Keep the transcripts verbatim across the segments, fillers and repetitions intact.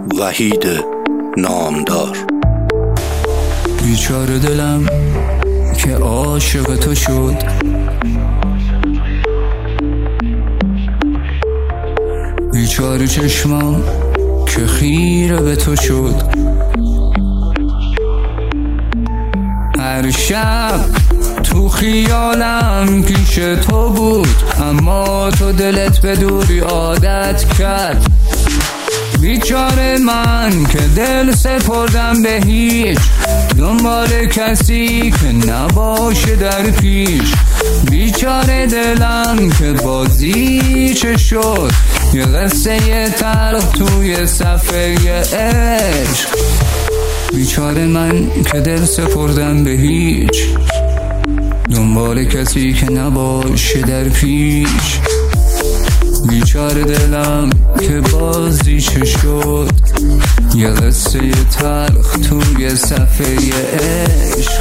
وحید نامدار. بیچاره دلم که عاشق تو شد، بیچاره چشمام که خیره به تو شد. هر شب تو خیالم پیش تو بود، اما تو دلت به دوری عادت کرد. بیچاره من که دل سپردم به هیچ، دنبال کسی که نباشه در پیش. بیچاره دلم که بازی چه شد، یه قصه تلخ توی صفحه عشق. بیچاره من که دل سپردم به هیچ، دنبال کسی که نباشه در پیش. بیچاره دلم که بازی چه شد، یه قصه تلخ توی صفحه عشق.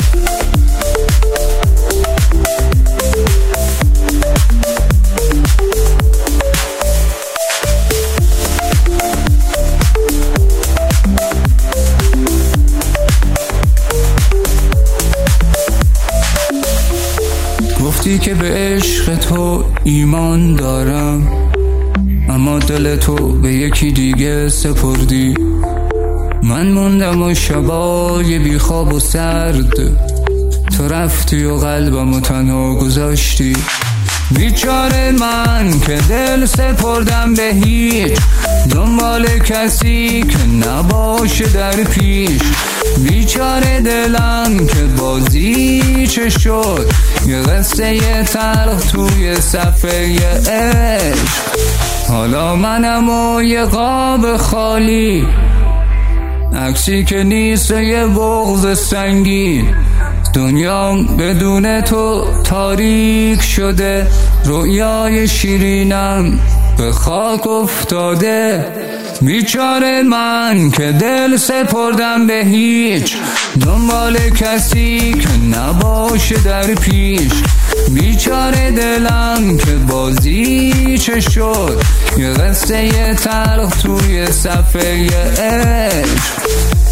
گفتی که به عشق تو ایمان دارم، اما دل تو به یکی دیگه سپردی. من موندم و شبای بی خواب و سرد، تو رفتی و قلبمو تنها گذاشتی. بیچاره من که دل سپردم به هیچ، دنبال کسی که نباشه در پیش. بیچاره دلم که بازی چه شد، یه قصه تلخ توی صفحه عشق. حالا منم و یه قاب خالی، عکسی که نیست یه بغض سنگین. دنیام بدون تو تاریک شده، رویای شیرینم به خاک افتاده. بیچاره من که دل سپردم به هیچ، دنبال کسی که نباشه در پیش. بیچاره دلم که بازی چه شد، یه قصه تلخ توی صفحه عشق.